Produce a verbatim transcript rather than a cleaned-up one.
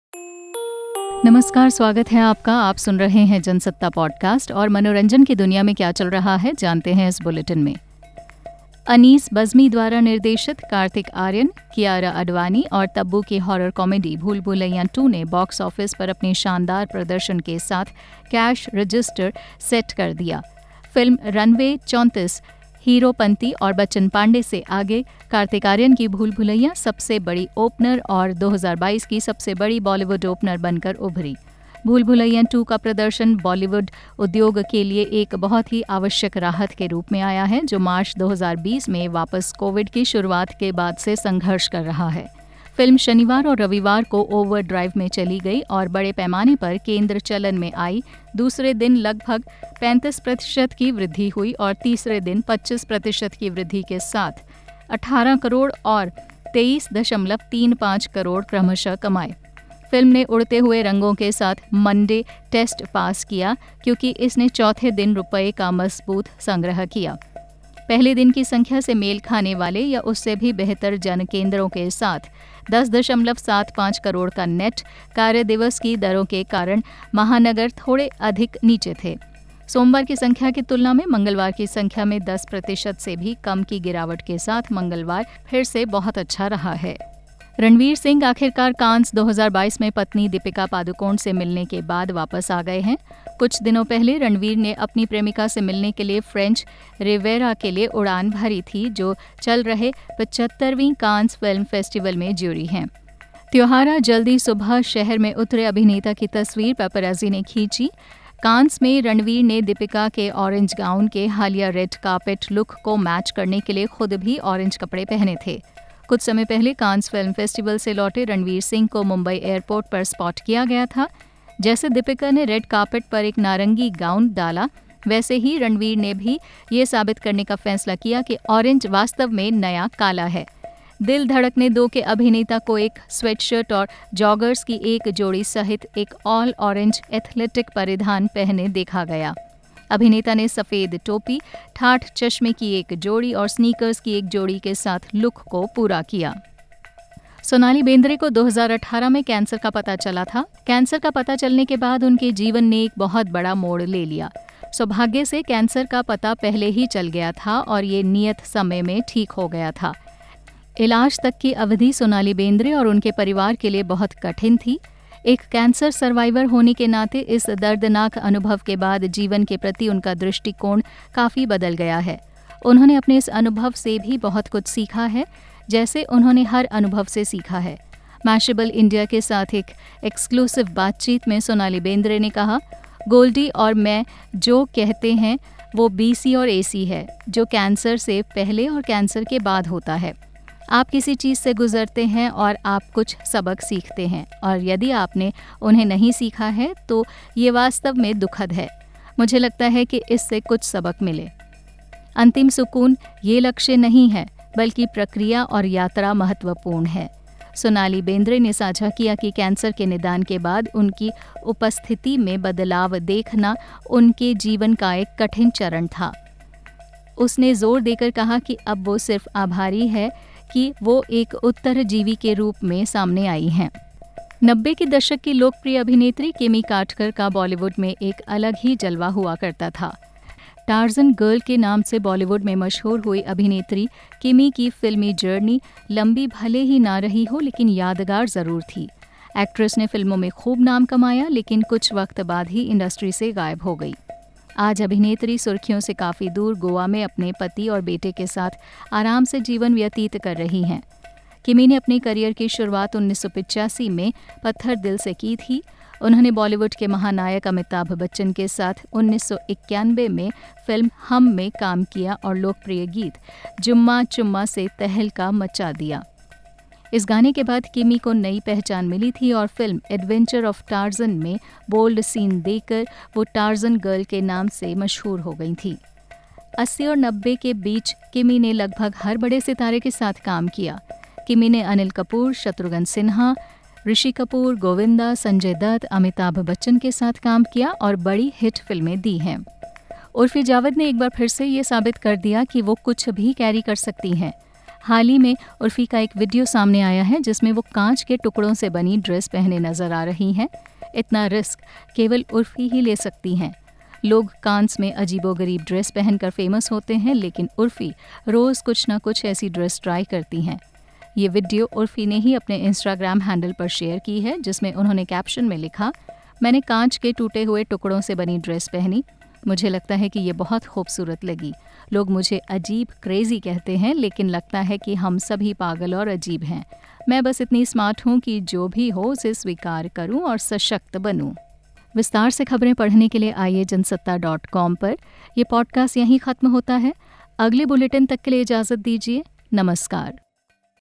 नमस्कार, स्वागत है आपका। आप सुन रहे हैं जनसत्ता पॉडकास्ट और मनोरंजन की दुनिया में क्या चल रहा है जानते हैं इस बुलेटिन में। अनीस बज़्मी द्वारा निर्देशित कार्तिक आर्यन, कियारा अडवाणी और तब्बू की horror comedy Bhool Bhulaiyaa two ने बॉक्स ऑफिस पर अपने शानदार प्रदर्शन के साथ कैश रजिस्टर सेट कर दिया। फिल्म रनवे चौंतीस, हीरोपंती और बच्चन पांडे से आगे कार्तिक आर्यन की भूल भुलैया सबसे बड़ी ओपनर और दो हज़ार बाईस की सबसे बड़ी बॉलीवुड ओपनर बनकर उभरी। भूल भुलैया टू का प्रदर्शन बॉलीवुड उद्योग के लिए एक बहुत ही आवश्यक राहत के रूप में आया है, जो मार्च दो हज़ार बीस में वापस कोविड की शुरुआत के बाद से संघर्ष कर रहा है। फिल्म शनिवार और रविवार को ओवरड्राइव में चली गई और बड़े पैमाने पर केंद्र चलन में आई। दूसरे दिन लगभग पैंतीस प्रतिशत की वृद्धि हुई और तीसरे दिन पच्चीस प्रतिशत की वृद्धि के साथ अठारह करोड़ और तेईस दशमलव तीन पाँच करोड़ क्रमशः कमाए। फिल्म ने उड़ते हुए रंगों के साथ मंडे टेस्ट पास किया, क्योंकि इसने चौथे दिन रुपए का मजबूत संग्रह किया। पहले दिन की संख्या से मेल खाने वाले या उससे भी बेहतर जन केंद्रों के साथ दस दशमलव सात पाँच करोड़ का नेट कार्य दिवस की दरों के कारण महानगर थोड़े अधिक नीचे थे। सोमवार की संख्या की तुलना में मंगलवार की संख्या में दस प्रतिशत से भी कम की गिरावट के साथ मंगलवार फिर से बहुत अच्छा रहा है। रणवीर सिंह आखिरकार कांस दो हज़ार बाईस में पत्नी दीपिका पादुकोण से मिलने के बाद वापस आ गए हैं। कुछ दिनों पहले रणवीर ने अपनी प्रेमिका से मिलने के लिए फ्रेंच रिवेरा के लिए उड़ान भरी थी, जो चल रहे पचहत्तरवीं कांस फिल्म फेस्टिवल में ज्यूरी हैं। त्योहारा जल्दी सुबह शहर में उतरे अभिनेता की तस्वीर पेपराजी ने खींची। कांस में रणवीर ने दीपिका के ऑरेंज गाउन के हालिया रेड कार्पेट लुक को मैच करने के लिए खुद भी ऑरेंज कपड़े पहने थे। कुछ समय पहले कांस फिल्म फेस्टिवल से लौटे रणवीर सिंह को मुंबई एयरपोर्ट पर स्पॉट किया गया था। जैसे दीपिका ने रेड कार्पेट पर एक नारंगी गाउन डाला, वैसे ही रणवीर ने भी ये साबित करने का फैसला किया कि ऑरेंज वास्तव में नया काला है। दिल धड़कने दो के अभिनेता को एक स्वेटशर्ट और जॉगर्स की एक जोड़ी सहित एक ऑल ऑरेंज एथलेटिक परिधान पहने देखा गया। अभिनेता ने सफेद टोपी, ठाठ चश्मे की एक जोड़ी और स्नीकर्स की एक जोड़ी के साथ लुक को पूरा किया। सोनाली बेंद्रे को दो हज़ार अठारह में कैंसर का पता चला था। कैंसर का पता चलने के बाद उनके जीवन ने एक बहुत बड़ा मोड़ ले लिया। सौभाग्य से कैंसर का पता पहले ही चल गया था और ये नियत समय में ठीक हो गया था। इलाज तक की अवधि सोनाली बेंद्रे और उनके परिवार के लिए बहुत कठिन थी। एक कैंसर सर्वाइवर होने के नाते इस दर्दनाक अनुभव के बाद जीवन के प्रति उनका दृष्टिकोण काफ़ी बदल गया है। उन्होंने अपने इस अनुभव से भी बहुत कुछ सीखा है, जैसे उन्होंने हर अनुभव से सीखा है। मैशेबल इंडिया के साथ एक एक्सक्लूसिव बातचीत में सोनाली बेंद्रे ने कहा, गोल्डी और मैं जो कहते हैं वो बीसी और एसी है, जो कैंसर से पहले और कैंसर के बाद होता है। आप किसी चीज़ से गुजरते हैं और आप कुछ सबक सीखते हैं, और यदि आपने उन्हें नहीं सीखा है तो ये वास्तव में दुखद है। मुझे लगता है कि इससे कुछ सबक मिले। अंतिम सुकून ये लक्ष्य नहीं है, बल्कि प्रक्रिया और यात्रा महत्वपूर्ण है। सोनाली बेंद्रे ने साझा किया कि कैंसर के निदान के बाद उनकी उपस्थिति में बदलाव देखना उनके जीवन का एक कठिन चरण था। उसने जोर देकर कहा कि अब वो सिर्फ आभारी है कि वो एक उत्तरजीवी के रूप में सामने आई हैं। नब्बे के दशक की लोकप्रिय अभिनेत्री किमी काटकर का बॉलीवुड में एक अलग ही जलवा हुआ करता था। टार्जन गर्ल के नाम से बॉलीवुड में मशहूर हुई अभिनेत्री किमी की फिल्मी जर्नी लंबी भले ही ना रही हो, लेकिन यादगार जरूर थी। एक्ट्रेस ने फिल्मों में खूब नाम कमाया, लेकिन कुछ वक्त बाद ही इंडस्ट्री से गायब हो गई। आज अभिनेत्री सुर्खियों से काफ़ी दूर गोवा में अपने पति और बेटे के साथ आराम से जीवन व्यतीत कर रही हैं। किमी ने अपने करियर की शुरुआत उन्नीस सौ पचासी में पत्थर दिल से की थी। उन्होंने बॉलीवुड के महानायक अमिताभ बच्चन के साथ उन्नीस सौ इक्यानवे में फिल्म हम में काम किया और लोकप्रिय गीत जुम्मा चुम्मा से तहलका मचा दिया। इस गाने के बाद किमी को नई पहचान मिली थी और फिल्म एडवेंचर ऑफ टार्जन में बोल्ड सीन देकर वो टार्जन गर्ल के नाम से मशहूर हो गई थी। अस्सी और नब्बे के बीच किमी ने लगभग हर बड़े सितारे के साथ काम किया। किमी ने अनिल कपूर, शत्रुघ्न सिन्हा, ऋषि कपूर, गोविंदा, संजय दत्त, अमिताभ बच्चन के साथ काम किया और बड़ी हिट फिल्में दी हैं। उर्फी जावेद ने एक बार फिर से ये साबित कर दिया कि वो कुछ भी कैरी कर सकती हैं। हाल ही में उर्फी का एक वीडियो सामने आया है जिसमें वो कांच के टुकड़ों से बनी ड्रेस पहने नजर आ रही हैं। इतना रिस्क केवल उर्फी ही ले सकती हैं। लोग कांस में अजीबोगरीब ड्रेस पहनकर फेमस होते हैं, लेकिन उर्फी रोज़ कुछ ना कुछ ऐसी ड्रेस ट्राई करती हैं। ये वीडियो उर्फी ने ही अपने इंस्टाग्राम हैंडल पर शेयर की है, जिसमें उन्होंने कैप्शन में लिखा, मैंने कांच के टूटे हुए टुकड़ों से बनी ड्रेस पहनी। मुझे लगता है कि ये बहुत खूबसूरत लगी। लोग मुझे अजीब क्रेजी कहते हैं, लेकिन लगता है कि हम सभी पागल और अजीब हैं। मैं बस इतनी स्मार्ट हूँ कि जो भी हो उसे स्वीकार करूँ और सशक्त बनूँ। विस्तार से खबरें पढ़ने के लिए आइए जनसत्ता डॉट कॉम पर। यह पॉडकास्ट यहीं ख़त्म होता है। अगले बुलेटिन तक के लिए इजाज़त दीजिए। नमस्कार।